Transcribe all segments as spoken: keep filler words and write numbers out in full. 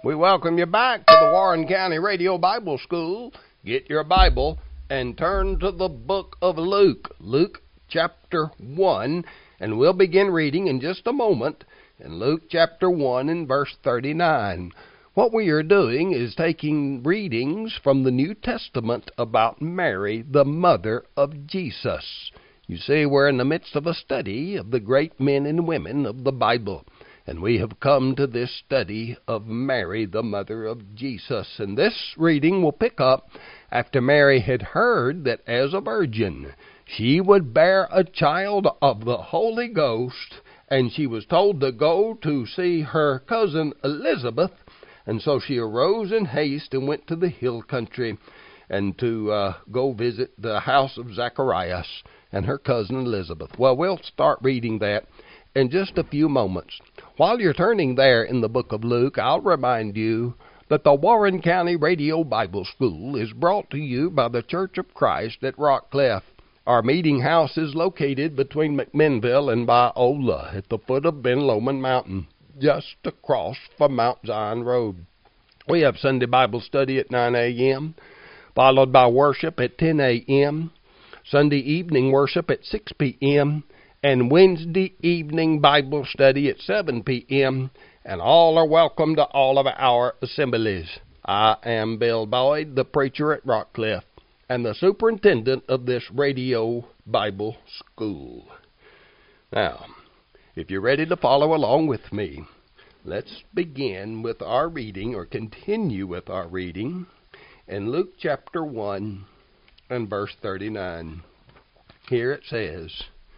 We welcome you back to the Warren County Radio Bible School. Get your Bible and turn to the book of Luke, Luke chapter one, and we'll begin reading in just a moment in Luke chapter one and verse thirty-nine. What we are doing is taking readings from the New Testament about Mary, the mother of Jesus. You see, we're in the midst of a study of the great men and women of the Bible. And we have come to this study of Mary, the mother of Jesus. And this reading will pick up after Mary had heard that as a virgin she would bear a child of the Holy Ghost, and she was told to go to see her cousin Elizabeth. And so she arose in haste and went to the hill country and to uh, go visit the house of Zacharias and her cousin Elizabeth. Well, we'll start reading that in just a few moments. While you're turning there in the book of Luke, I'll remind you that the Warren County Radio Bible School is brought to you by the Church of Christ at Rockcliff. Our meeting house is located between McMinnville and Biola at the foot of Ben Lomond Mountain, just across from Mount Zion Road. We have Sunday Bible study at nine a.m., followed by worship at ten a.m., Sunday evening worship at six p.m., and Wednesday evening Bible study at seven p.m., and all are welcome to all of our assemblies. I am Bill Boyd, the preacher at Rockcliff, and the superintendent of this radio Bible school. Now, if you're ready to follow along with me, let's begin with our reading, or continue with our reading, in Luke chapter one and verse thirty-nine. Here it says,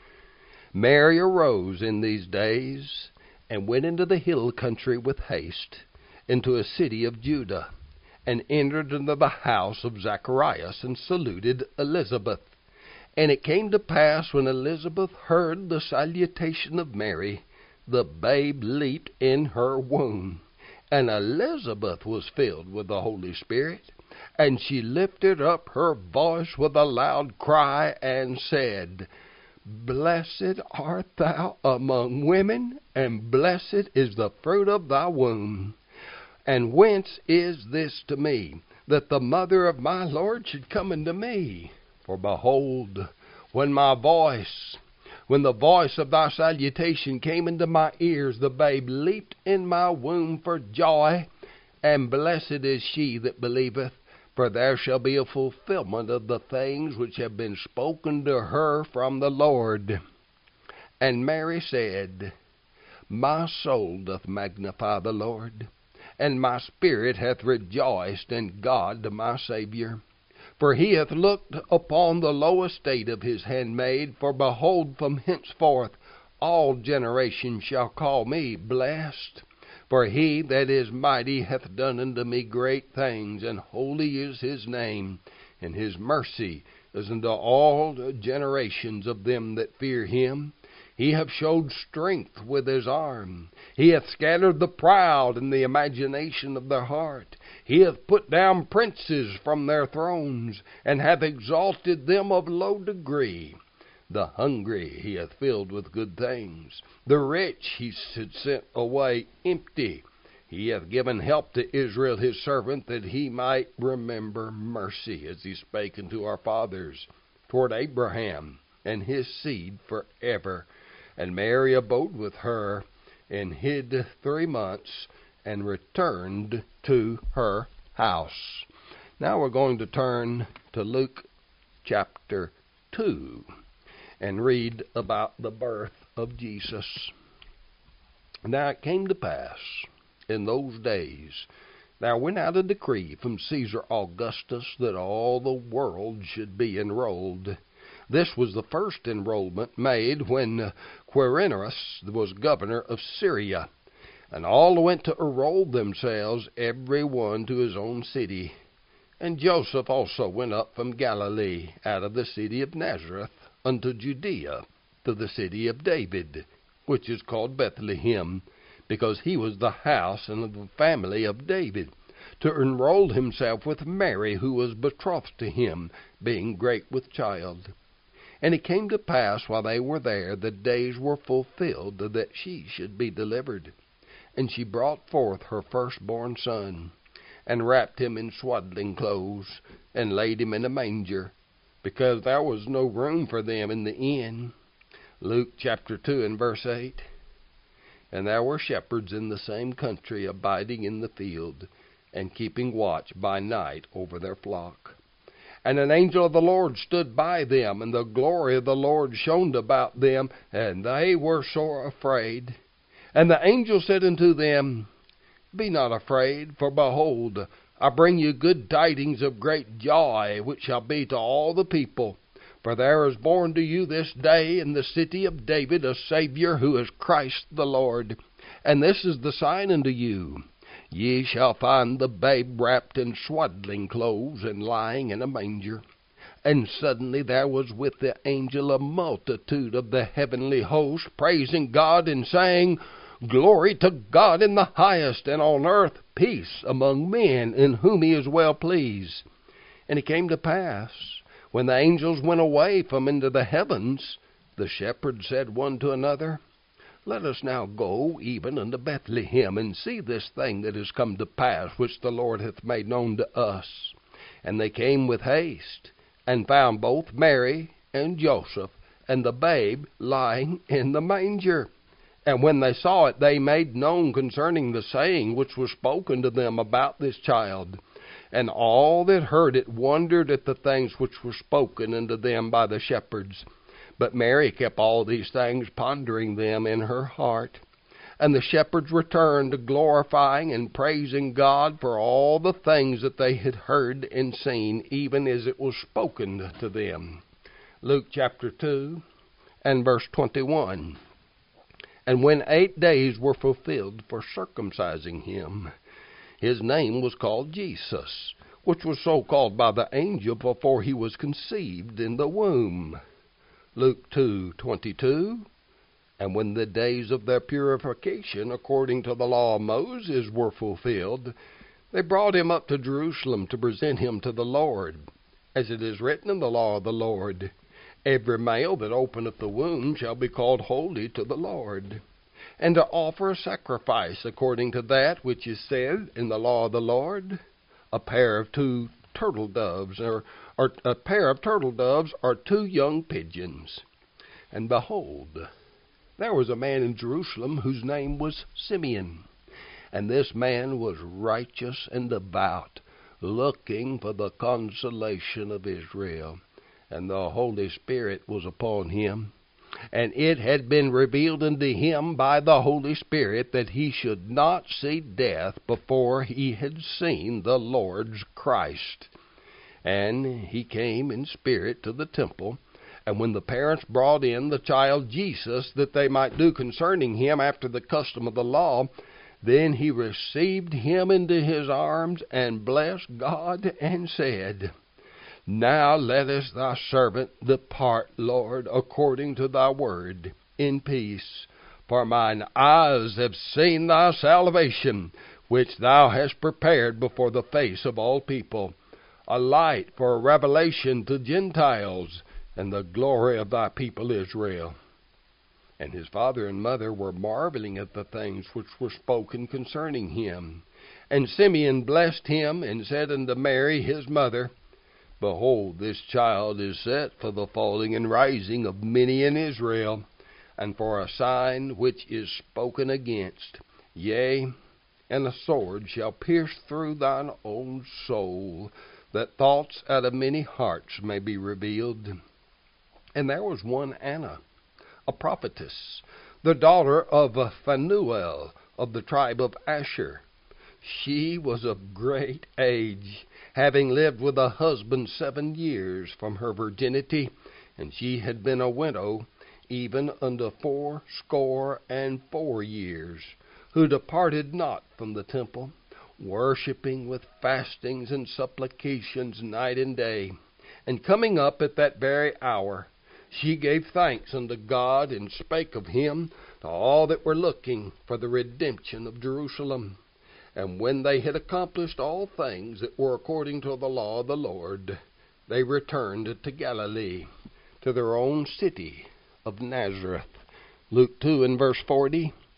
Mary arose in these days, and went into the hill country with haste, into a city of Judah, and entered into the house of Zacharias, and saluted Elizabeth. And it came to pass, when Elizabeth heard the salutation of Mary, the babe leaped in her womb. And Elizabeth was filled with the Holy Spirit, and she lifted up her voice with a loud cry, and said, Blessed art thou among women, and blessed is the fruit of thy womb. And whence is this to me, that the mother of my Lord should come unto me? For behold, when my voice, when the voice of thy salutation came into my ears, the babe leaped in my womb for joy. And blessed is she that believeth, for there shall be a fulfillment of the things which have been spoken to her from the Lord. And Mary said, My soul doth magnify the Lord, and my spirit hath rejoiced in God my Saviour. For he hath looked upon the low estate of his handmaid. For behold, from henceforth all generations shall call me blessed. For he that is mighty hath done unto me great things, and holy is his name, and his mercy is unto all generations of them that fear him. He hath showed strength with his arm. He hath scattered the proud in the imagination of their heart. He hath put down princes from their thrones, and hath exalted them of low degree. The hungry he hath filled with good things. The rich he hath sent away empty. He hath given help to Israel his servant, that he might remember mercy, as he spake unto our fathers, toward Abraham and his seed forever. And Mary abode with her, and hid three months, and returned to her house. Now we're going to turn to Luke chapter two. And read about the birth of Jesus. Now it came to pass in those days, there went out a decree from Caesar Augustus that all the world should be enrolled. This was the first enrollment made when Quirinius was governor of Syria. And all went to enroll themselves, every one to his own city. And Joseph also went up from Galilee, out of the city of Nazareth, unto Judea, to the city of David, which is called Bethlehem, because he was the house and of the family of David, to enroll himself with Mary, who was betrothed to him, being great with child. And it came to pass, while they were there, the days were fulfilled that she should be delivered. And she brought forth her firstborn son, and wrapped him in swaddling clothes, and laid him in a manger, because there was no room for them in the inn. Luke chapter two and verse eight. And there were shepherds in the same country, abiding in the field, and keeping watch by night over their flock. And an angel of the Lord stood by them, and the glory of the Lord shone about them, and they were sore afraid. And the angel said unto them, Be not afraid, for behold, I bring you good tidings of great joy, which shall be to all the people. For there is born to you this day in the city of David a Savior, who is Christ the Lord. And this is the sign unto you. Ye shall find the babe wrapped in swaddling clothes, and lying in a manger. And suddenly there was with the angel a multitude of the heavenly host, praising God and saying, Glory to God in the highest, and on earth peace among men, in whom he is well pleased. And it came to pass, when the angels went away from into the heavens, the shepherds said one to another, Let us now go even unto Bethlehem, and see this thing that is come to pass, which the Lord hath made known to us. And they came with haste, and found both Mary and Joseph, and the babe lying in the manger. And when they saw it, they made known concerning the saying which was spoken to them about this child. And all that heard it wondered at the things which were spoken unto them by the shepherds. But Mary kept all these things, pondering them in her heart. And the shepherds returned, glorifying and praising God for all the things that they had heard and seen, even as it was spoken to them. Luke chapter two and verse twenty-one. And when eight days were fulfilled for circumcising him, his name was called Jesus, which was so called by the angel before he was conceived in the womb. Luke two twenty-two. And when the days of their purification, according to the law of Moses, were fulfilled, they brought him up to Jerusalem to present him to the Lord, as it is written in the law of the Lord, Every male that openeth the womb shall be called holy to the Lord, and to offer a sacrifice according to that which is said in the law of the Lord, a pair of two turtle doves, or, or a pair of turtle doves, or two young pigeons. And behold, there was a man in Jerusalem whose name was Simeon, and this man was righteous and devout, looking for the consolation of Israel. And the Holy Spirit was upon him, and it had been revealed unto him by the Holy Spirit that he should not see death before he had seen the Lord's Christ. And he came in spirit to the temple, and when the parents brought in the child Jesus, that they might do concerning him after the custom of the law, then he received him into his arms, and blessed God, and said, Now lettest thy servant depart, Lord, according to thy word, in peace. For mine eyes have seen thy salvation, which thou hast prepared before the face of all people, a light for a revelation to Gentiles, and the glory of thy people Israel. And his father and mother were marveling at the things which were spoken concerning him. And Simeon blessed him, and said unto Mary his mother, Behold, this child is set for the falling and rising of many in Israel, and for a sign which is spoken against. Yea, and a sword shall pierce through thine own soul, that thoughts out of many hearts may be revealed. And there was one Anna, a prophetess, the daughter of Phanuel of the tribe of Asher. She was of great age, having lived with a husband seven years from her virginity, and she had been a widow even unto fourscore and four years, who departed not from the temple, worshipping with fastings and supplications night and day. And coming up at that very hour, she gave thanks unto God, and spake of him to all that were looking for the redemption of Jerusalem. And when they had accomplished all things that were according to the law of the Lord, they returned to Galilee, to their own city of Nazareth. Luke two and verse forty.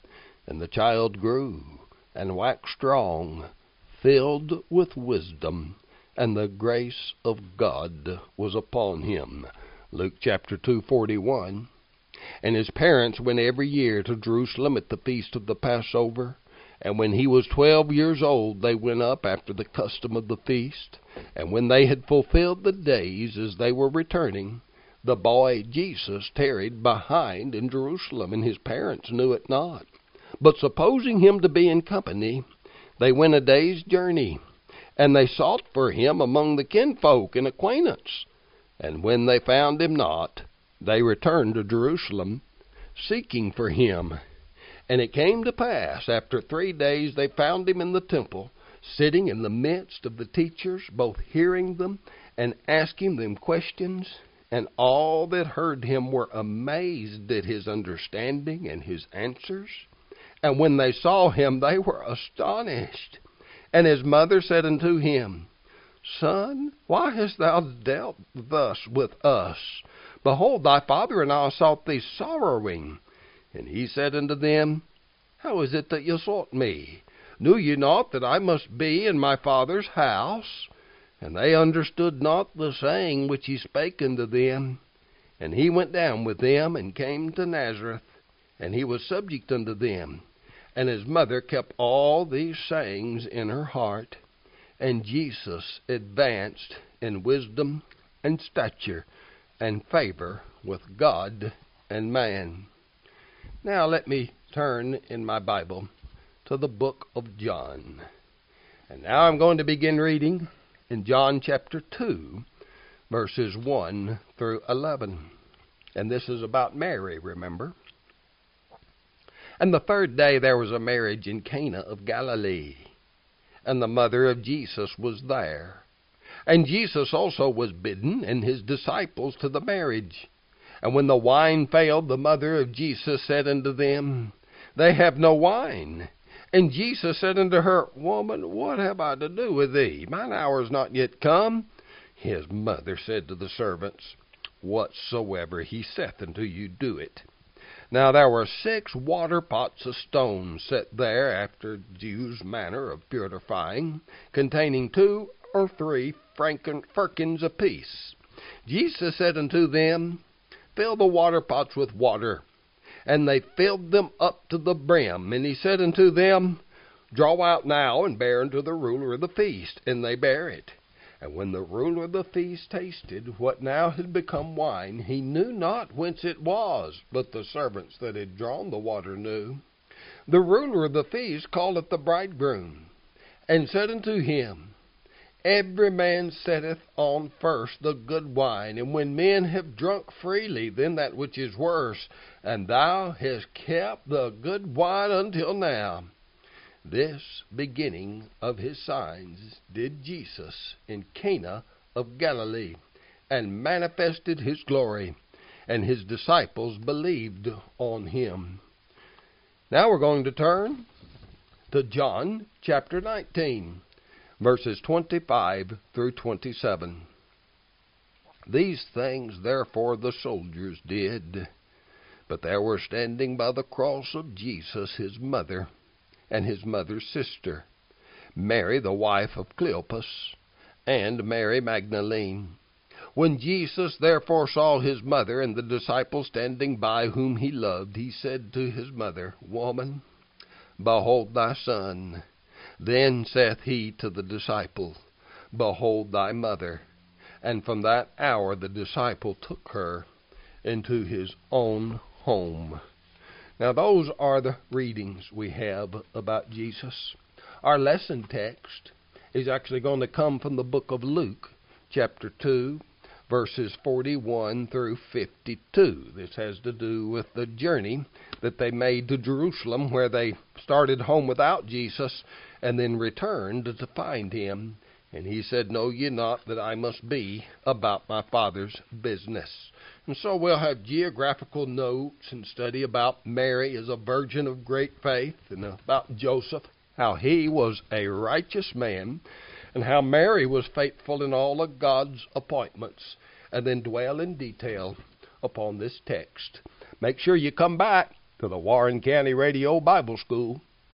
And the child grew, and waxed strong, filled with wisdom, and the grace of God was upon him. Luke chapter two, forty-one. And his parents went every year to Jerusalem at the feast of the Passover. And when he was twelve years old, they went up after the custom of the feast. And when they had fulfilled the days as they were returning, the boy Jesus tarried behind in Jerusalem, and his parents knew it not. But supposing him to be in company, they went a day's journey, and they sought for him among the kinfolk and acquaintance. And when they found him not, they returned to Jerusalem, seeking for him. And it came to pass, after three days, they found him in the temple, sitting in the midst of the teachers, both hearing them and asking them questions. And all that heard him were amazed at his understanding and his answers. And when they saw him, they were astonished. And his mother said unto him, Son, why hast thou dealt thus with us? Behold, thy father and I sought thee sorrowing. And he said unto them, How is it that ye sought me? Knew ye not that I must be in my father's house? And they understood not the saying which he spake unto them. And he went down with them, and came to Nazareth, and he was subject unto them. And his mother kept all these sayings in her heart. And Jesus advanced in wisdom and stature and favor with God and man. Now let me turn in my Bible to the book of John. And now I'm going to begin reading in John chapter two, verses one through eleven. And this is about Mary, remember? And the third day there was a marriage in Cana of Galilee, and the mother of Jesus was there. And Jesus also was bidden, and his disciples, to the marriage. And when the wine failed, the mother of Jesus said unto them, They have no wine. And Jesus said unto her, Woman, what have I to do with thee? Mine hour is not yet come. His mother said to the servants, Whatsoever he saith unto you, do it. Now there were six water pots of stone set there after Jews' manner of purifying, containing two or three firkins apiece. Jesus said unto them, Fill the water pots with water. And they filled them up to the brim. And he said unto them, Draw out now, and bear unto the ruler of the feast. And they bare it. And when the ruler of the feast tasted what now had become wine, he knew not whence it was, but the servants that had drawn the water knew. The ruler of the feast calleth the bridegroom, and said unto him, Every man setteth on first the good wine, and when men have drunk freely, then that which is worse. And thou hast kept the good wine until now. This beginning of his signs did Jesus in Cana of Galilee, and manifested his glory, and his disciples believed on him. Now we're going to turn to John chapter nineteen, verses twenty-five through twenty-seven. These things therefore the soldiers did, but there were standing by the cross of Jesus his mother, and his mother's sister, Mary the wife of Cleopas, and Mary Magdalene. When Jesus therefore saw his mother and the disciple standing by whom he loved, he said to his mother, Woman, behold thy son. Then saith he to the disciple, Behold thy mother. And from that hour the disciple took her into his own home. Now those are the readings we have about Jesus. Our lesson text is actually going to come from the book of Luke, chapter two, verses forty-one through fifty-two. This has to do with the journey that they made to Jerusalem, where they started home without Jesus and then returned to find him. And he said, Know ye not that I must be about my Father's business? And so we'll have geographical notes and study about Mary as a virgin of great faith, and about Joseph, how he was a righteous man, and how Mary was faithful in all of God's appointments, and then dwell in detail upon this text. Make sure you come back to the Warren County Radio Bible School.